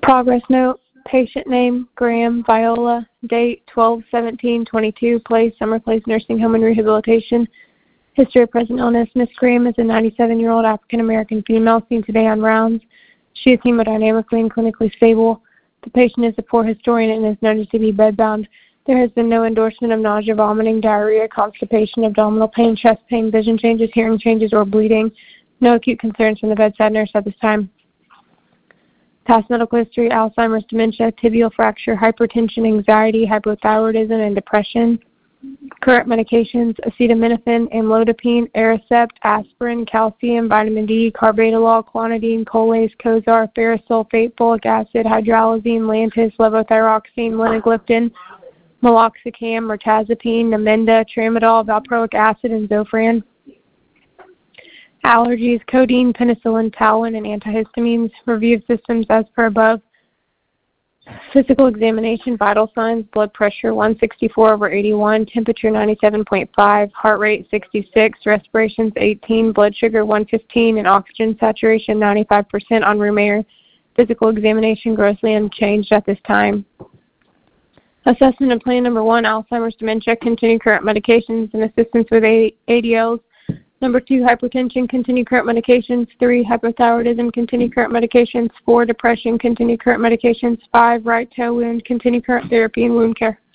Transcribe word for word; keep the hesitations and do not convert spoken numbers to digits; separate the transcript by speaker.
Speaker 1: Progress note, patient name, Graham Viola, date twelve seventeen twenty-two, place, Summer Place Nursing Home and Rehabilitation. History of present illness, Miz Graham is a ninety-seven-year-old African-American female seen today on rounds. She is hemodynamically and clinically stable. The patient is a poor historian and is noted to be bedbound. There has been no endorsement of nausea, vomiting, diarrhea, constipation, abdominal pain, chest pain, vision changes, hearing changes, or bleeding. No acute concerns from the bedside nurse at this time. Past medical history, Alzheimer's, dementia, tibial fracture, hypertension, anxiety, hypothyroidism, and depression. Current medications, acetaminophen, amlodipine, Aricept, aspirin, calcium, vitamin D, carvedilol, clonidine, Colace, Cozar, ferrous sulfate, folic acid, hydralazine, Lantus, levothyroxine, linagliptin, meloxicam, mirtazapine, Namenda, tramadol, valproic acid, and Zofran. Allergies, codeine, penicillin, Talin, and antihistamines. Review of systems as per above. Physical examination, vital signs, blood pressure one sixty-four over eighty-one, temperature ninety-seven point five, heart rate sixty-six, respirations eighteen, blood sugar one fifteen, and oxygen saturation ninety-five percent on room air. Physical examination grossly unchanged at this time. Assessment and plan number one, Alzheimer's, dementia, continue current medications and assistance with A D Ls. Number two, hypertension, continue current medications. Three, hypothyroidism, continue current medications. Four, depression, continue current medications. Five, right toe wound, continue current therapy and wound care.